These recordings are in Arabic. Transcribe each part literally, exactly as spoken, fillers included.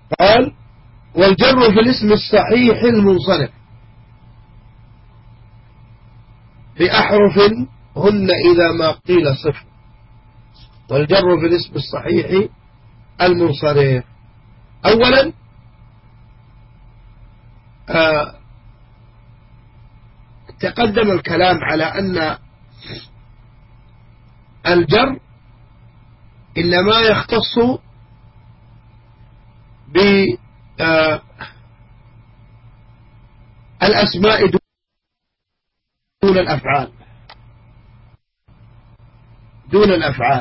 قال والجر في الاسم الصحيح المنصرف بأحرف هن إذا ما قيل صفر. والجر في الاسم الصحيح المنصرف. أولا آه تقدم الكلام على أن الجر إنما يختص بالأسماء دون الأفعال دون الأفعال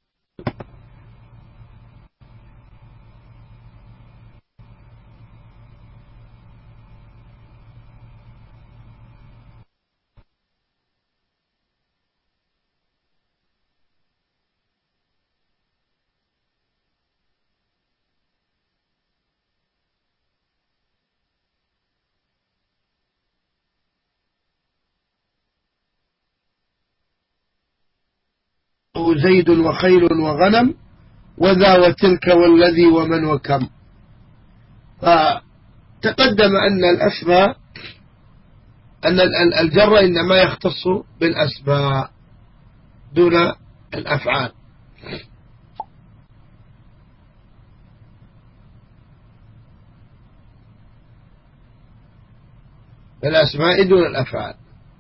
زيد وخيل وغنم وذا وتلك والذي ومن وكم. فتقدم أن الأسماء أن الجر إنما يختص بالأسماء دون الأفعال. الأسماء دون الأفعال.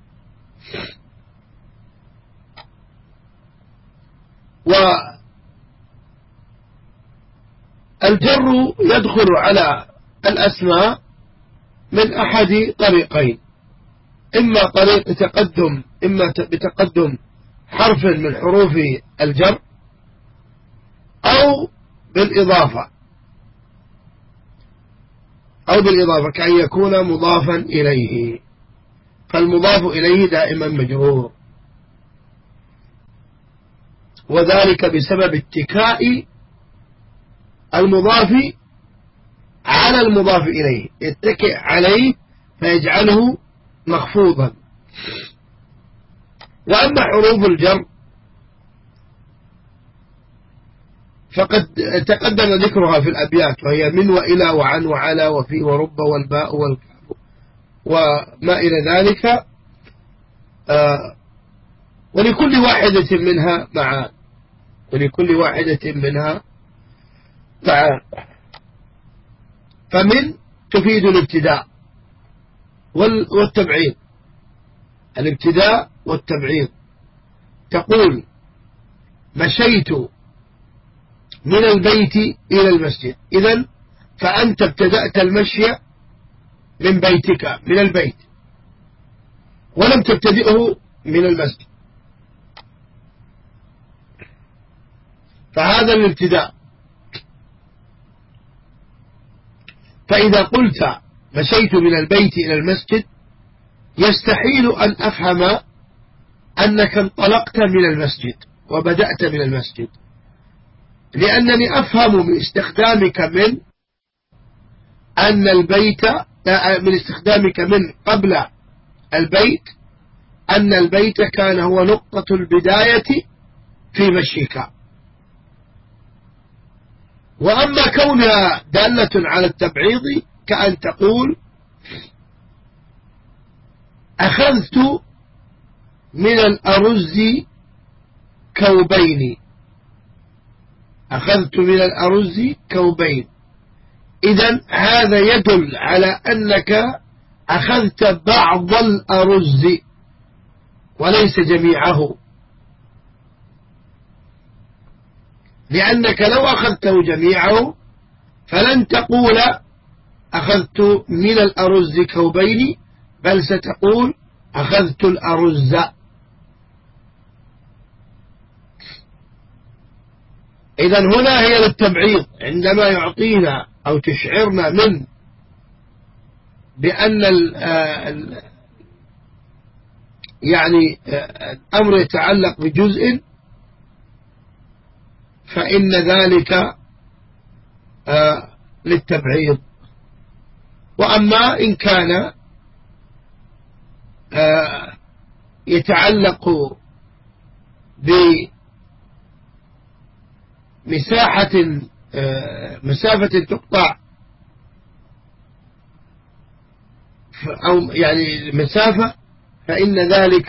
والجر يدخل على الأسماء من أحد طريقين، إما طريق تقدم إما بتقدم حرف من حروف الجر أو بالإضافة أو بالإضافة كأن يكون مضافا إليه، فالمضاف إليه دائما مجرور، وذلك بسبب اتكاء المضاف على المضاف إليه، يتكئ عليه فيجعله مخفوضا. وأما حروف الجر فقد تقدم ذكرها في الأبيات، وهي من وإلى وعن وعلى وفي ورب والباء والكاف وما إلى ذلك. آه ولكل واحدة منها معان ولكل واحدة منها معان. فمن تفيد الابتداء والتبعيض، الابتداء والتبعيض. تقول مشيت من البيت إلى المسجد، إذن فأنت ابتدأت المشي من بيتك من البيت ولم تبتدئه من المسجد، فهذا الابتداء. فإذا قلت مشيت من البيت إلى المسجد يستحيل أن أفهم أنك انطلقت من المسجد وبدأت من المسجد، لأنني أفهم من استخدامك من أن البيت من استخدامك من قبل البيت أن البيت كان هو نقطة البداية في مشيك. وأما كونها دالة على التبعيض كأن تقول أخذت من الأرز كوبين أخذت من الأرز كوبين إذن هذا يدل على أنك أخذت بعض الأرز وليس جميعه، لأنك لو أخذته جميعه فلن تقول أخذت من الأرز كوبين، بل ستقول أخذت الأرز. إذن هنا هي للتبعيض، عندما يعطينا أو تشعرنا من بأن ال ال يعني الأمر يتعلق بجزء فإن ذلك للتبعيض. وأما إن كان يتعلق بمساحة مسافة تقطع أو يعني مسافة، فإن ذلك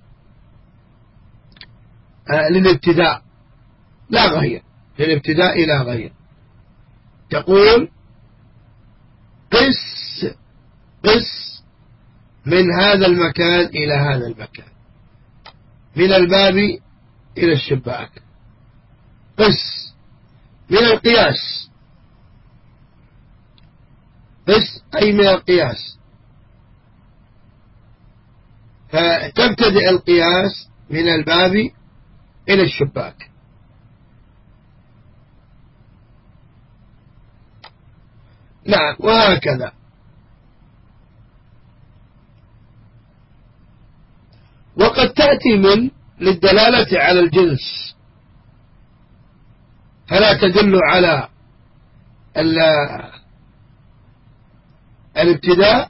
للابتداء لا غير، للابتداء لا غير. تقول قس قس من هذا المكان إلى هذا المكان، من الباب إلى الشباك. قس من القياس، قس أي من القياس، فتبتدئ القياس من الباب إلى الشباك. نعم، وهكذا. وقد تأتي من للدلالة على الجنس، فلا تدل على الابتداء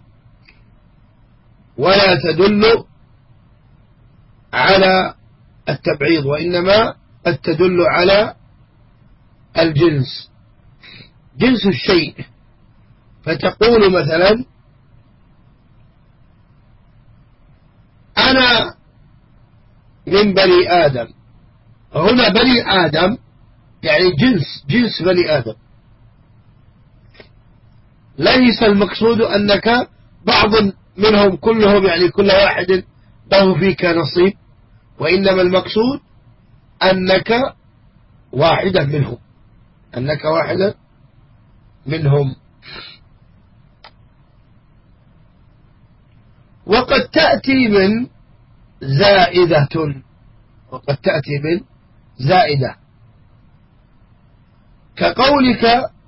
ولا تدل على التبعيض، وإنما قد تدل على الجنس، جنس الشيء. فتقول مثلا أنا من بني آدم، هنا بني آدم يعني جنس جنس بني آدم، ليس المقصود أنك بعض منهم كلهم، يعني كل واحد له فيك نصيب، وإنما المقصود أنك واحدة منهم، أنك واحدة منهم. وقد تأتي من زائدة، وقد تأتي من زائدة كقولك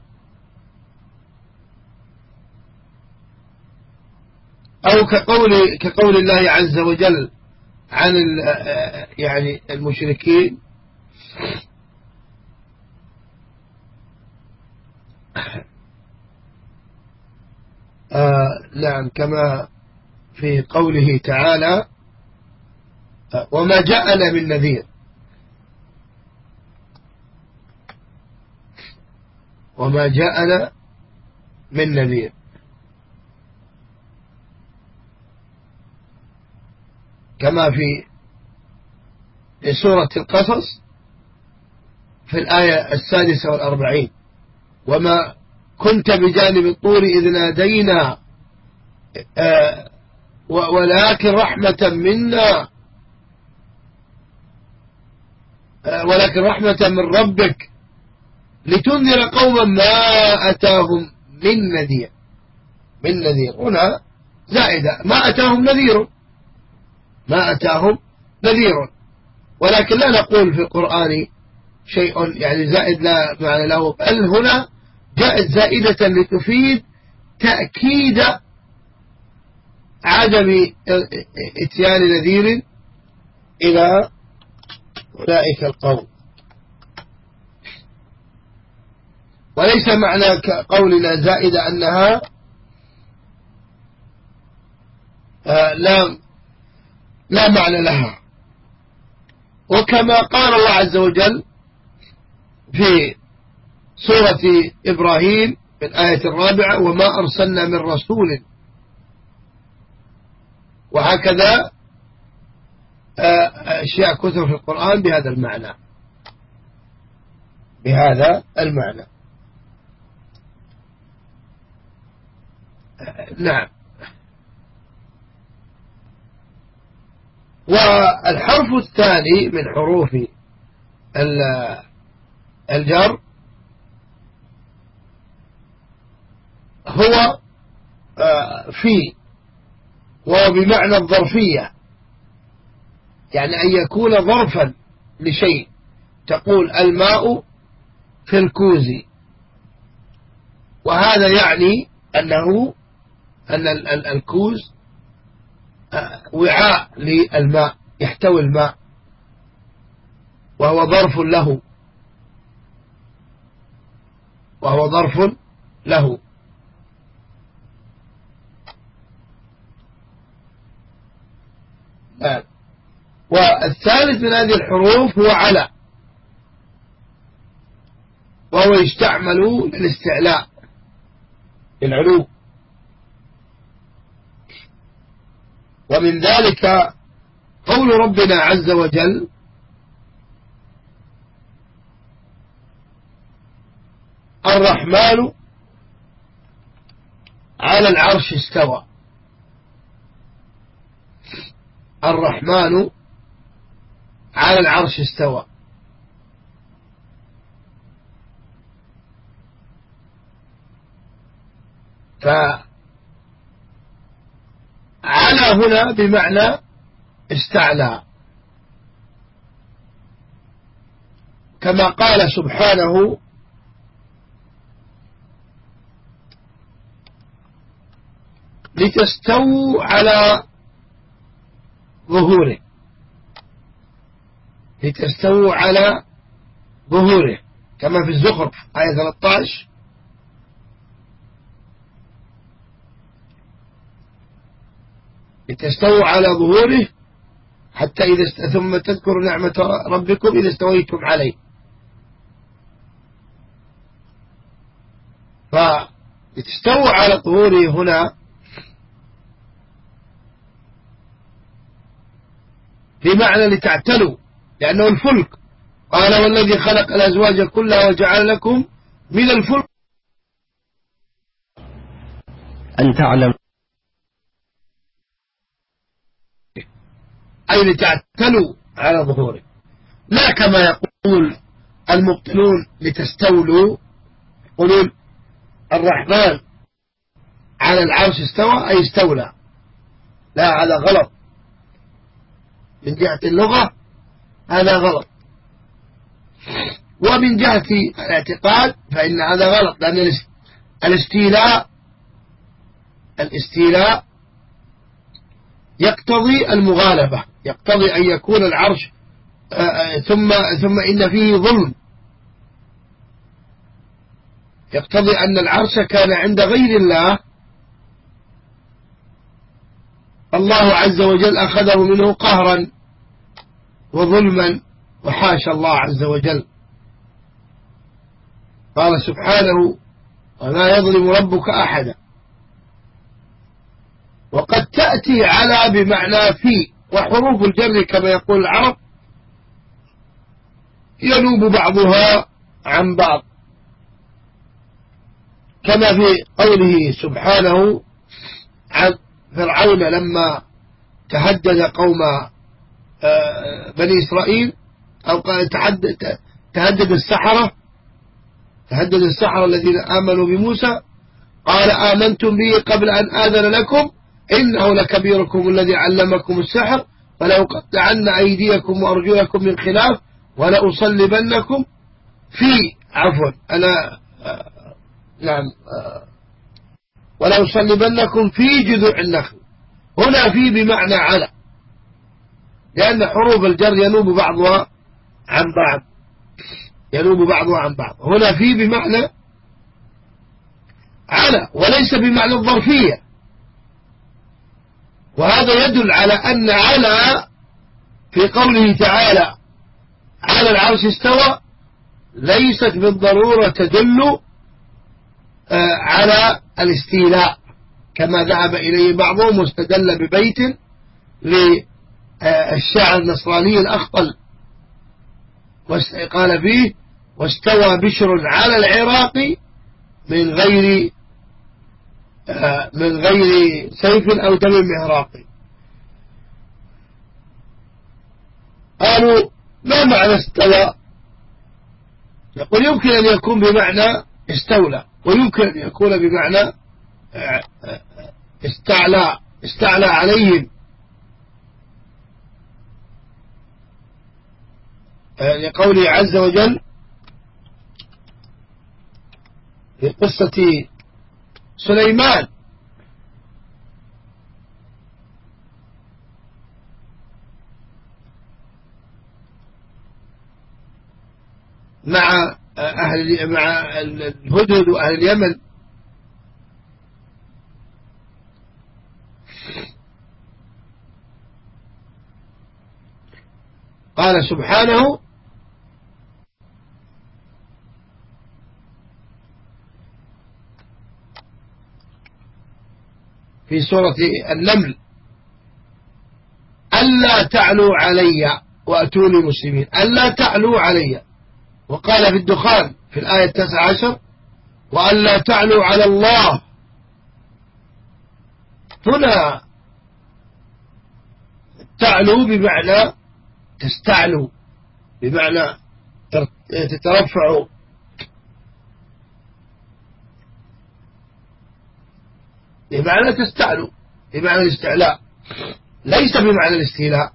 أو كقول كقول الله عز وجل عن يعني المشركين آه نعم، كما في قوله تعالى وما جاءنا من نذير، وما جاءنا من نذير. كما في سورة القصص في الآية السادسة والأربعين وما كنت بجانب الطور إذ نادينا آه ولكن رحمة منا آه ولكن رحمة من ربك لتنذر قوما ما أتاهم من نذير. من نذير هنا زائدة، ما أتاهم نذير، ما أتاهم نذير، ولكن لا نقول في القرآن شيء يعني زائد لا معنى له، بل هنا جاءت زائدة لتفيد تأكيد عدم اتيان نذير إلى أولئك القوم. وليس معنى قولنا زائدة أنها لا لا معنى لها. وكما قال الله عز وجل في سورة إبراهيم في الآية الرابعة وما أرسلنا من رسول، وهكذا أشياء كثر في القرآن بهذا المعنى، بهذا المعنى. نعم. والحرف الثاني من حروف الجر هو في، وهو بمعنى الظرفية، يعني أن يكون ظرفا لشيء. تقول الماء في الكوز، وهذا يعني أنه أن الكوز وعاء للماء يحتوي الماء، وهو ظرف له، وهو ظرف له. والثالث من هذه الحروف هو على، وهو يستعمل للاستعلاء، للعلو. ومن ذلك قول ربنا عز وجل: الرحمن على العرش استوى. الرحمن على العرش استوى. فعلى هنا بمعنى استعلى، كما قال سبحانه: لتستووا على ظهوره. لتستووا على ظهوره كما في الزخرف آية ثلاثة عشر: لتستووا على ظهوره حتى إذا است... ثم تذكروا نعمة ربكم إذا استويتم عليه. فلتستووا على ظهوره هنا بمعنى لتعتلوا، لأنه الفلك. قال: والذي خلق الأزواج كلها وجعل لكم من الفلك أن تعلم، أي لتعتلوا على ظهوره، لا كما يقول المبطلون لتستولوا، يقولون الرحمن على العرش استوى أي استولى. لا، هذا غلط من جهة اللغة، هذا غلط. ومن جهة الاعتقاد فإن هذا غلط، لأن الاستيلاء الاستيلاء يقتضي المغالبة، يقتضي أن يكون العرش ثم ثم إن فيه ظلم، يقتضي أن العرش كان عند غير الله، الله عز وجل أخذه منه قهرا وظلما، وحاشا الله عز وجل. قال سبحانه: ولا يظلم ربك أحدا. وقد تأتي على بمعنى في، وحروف الجر كما يقول العرب ينوب بعضها عن بعض، كما في قوله سبحانه عن فرعون لما تهدد قوم بني إسرائيل، أو تهدد تهدد السحرة تهدد السحرة الذين آمنوا بموسى، قال: آمنتم به قبل أن آذن لكم إنه لكبيركم الذي علمكم السحر فلأقطعن أيديكم وأرجلكم من خلاف ولأصلبنكم في عفوا أنا آه نعم آه ولأصلبنكم في جذوع النخل. هنا في بمعنى على، لأن حروف الجر ينوب بعضها عن بعض ينوب بعضها عن بعض. هنا في بمعنى على وليس بمعنى الظرفية، وهذا يدل على أن على في قوله تعالى على العرش استوى ليست بالضرورة تدل على الاستيلاء كما ذهب إليه بعضهم، واستدل ببيت للشاعر النصراني الأخطل قال فيه: واستوى بشر على العراق من غير من غير سيف أو دم مهراق. قالوا: ما معنى استوى؟ يقول: يمكن أن يكون بمعنى استولى، ويمكن أن يكون بمعنى استعلى استعلى عليهم، لقوله عز وجل في قصة سليمان: مع أهل مع الهدهد وأهل اليمن. قال سبحانه: في سورة النمل: تعلوا علي وأتوني مسلمين، ألا تعلوا علي. وقال في الدخان في الآية التاسعة عشر وألا تعلوا على الله. هنا تعلوا بمعنى تستعلوا، بمعنى تترفعوا، بمعنى تستعلوا، بمعنى الاستعلاء، ليس بمعنى الاستيلاء.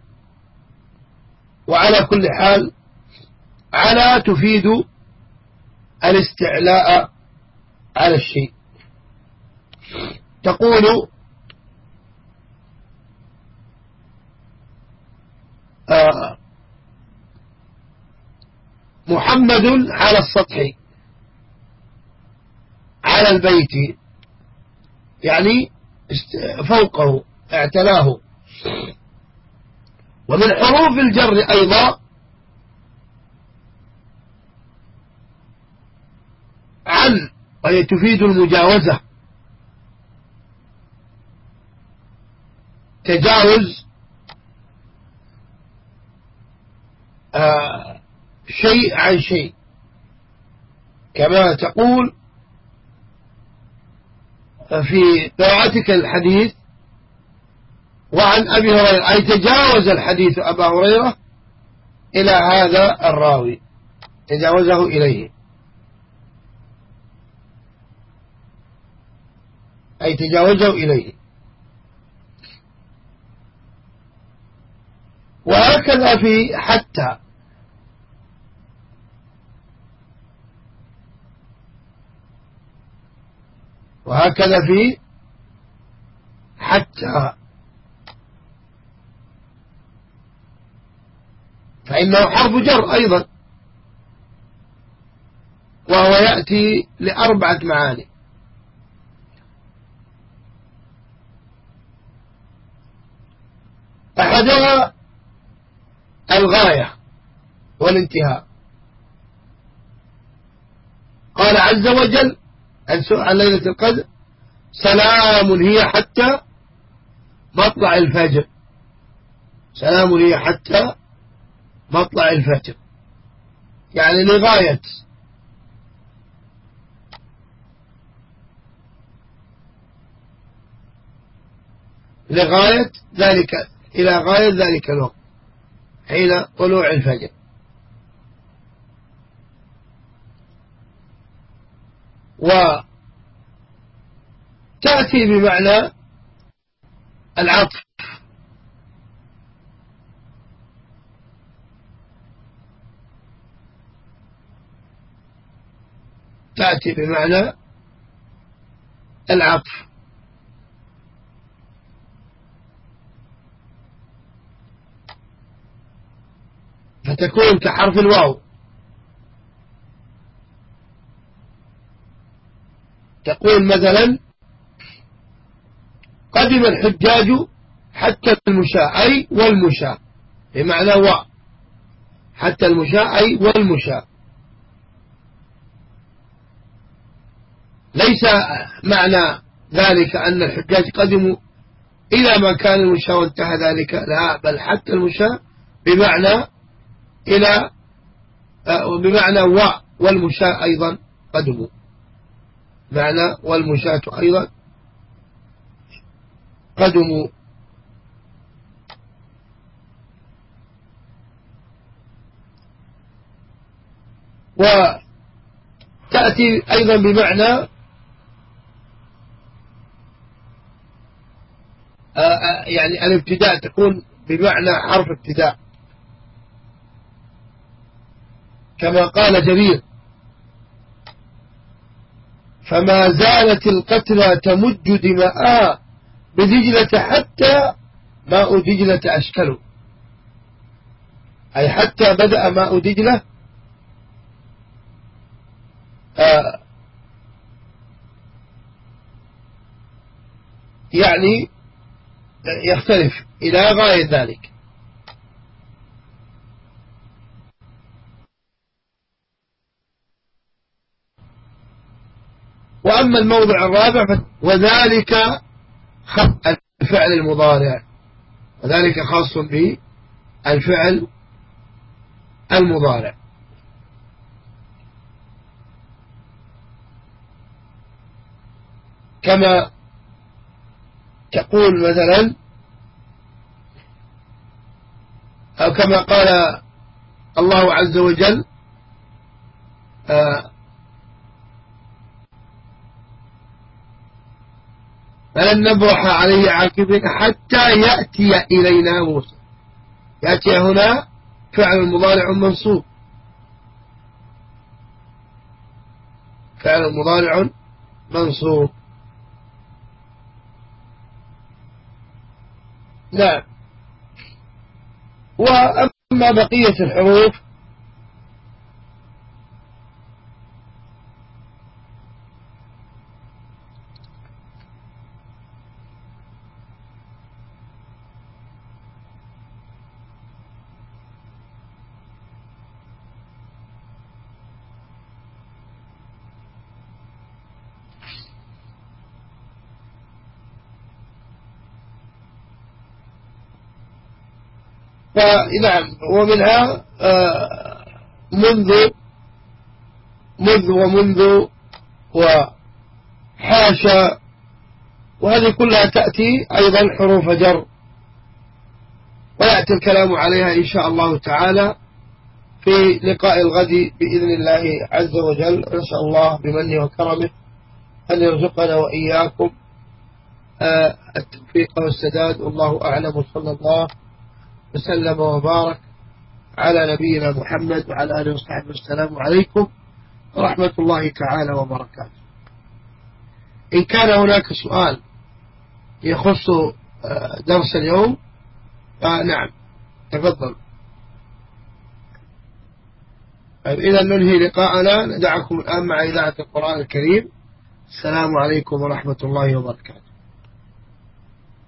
وعلى كل حال على تفيد الاستعلاء على الشيء. تقول آه محمد على السطح على البيت، يعني فوقه اعتلاه. ومن حروف الجر أيضا عن، وهي تفيد المجاوزة، تجاوز آه شيء عن شيء، كما تقول في قراءتك الحديث وعن أبي هريرة، أي تجاوز الحديث أبا هريرة إلى هذا الراوي، تجاوزه إليه، أي تجاوزه إليه. وهكذا في حتى، وهكذا في حتى، فإنه حرف جر أيضا، وهو يأتي لأربعة معاني. أحدها الغاية والانتهاء. قال عز وجل عن ليلة القدر سلام هي حتى مطلع الفجر، سلام هي حتى مطلع الفجر، يعني لغاية لغاية ذلك، إلى غاية ذلك الوقت حين طلوع الفجر. وتأتي بمعنى العطف، تأتي بمعنى العطف، فتكون كحرف الواو. تقول مثلا قدم الحجاج حتى المشاة، أي والمشاة، بمعنى و، حتى المشاة أي والمشاة. ليس معنى ذلك أن الحجاج قدموا إلى مكان المشاة وانتهى ذلك، لا، بل حتى المشاة بمعنى إلى، بمعنى و، والمشاة أيضا قدموا، معنى والمشاة أيضا قدموا. وتأتي أيضا بمعنى يعني الابتداء، تكون بمعنى حرف ابتداء، كما قال جرير فما زالت القتلى تمج دماء بدجلة حتى ماء دجلة أشكله، أي حتى بدأ ماء دجلة آه يعني يختلف إلى غاية ذلك. وأما الموضع الرابع وذلك الفعل المضارع، وذلك خاص به الفعل المضارع. كما تقول مثلا أو كما قال الله عز وجل آه فلن نبرح عليه عاكفين حتى يأتي إلينا موسى. يأتي هنا فعل مضارع منصوب، فعل مضارع منصوب. نعم. وأما بقية الحروف فنعم، ومنها منذ منذ ومنذ وحاشا، وهذه كلها تأتي أيضا حروف جر، ويأتي الكلام عليها إن شاء الله تعالى في لقاء الغد بإذن الله عز وجل. نسأل الله بمنه وكرمه أن يرزقنا وإياكم التوفيق والسداد، والله أعلم. وصلى الله وسلم وبارك على نبينا محمد وعلى آله وصحبه. والسلام عليكم ورحمة الله تعالى وبركاته. إن كان هناك سؤال يخص درس اليوم فنعم تفضل. إذا ننهي لقاءنا، ندعكم الآن مع إذاعة القرآن الكريم. السلام عليكم ورحمة الله وبركاته.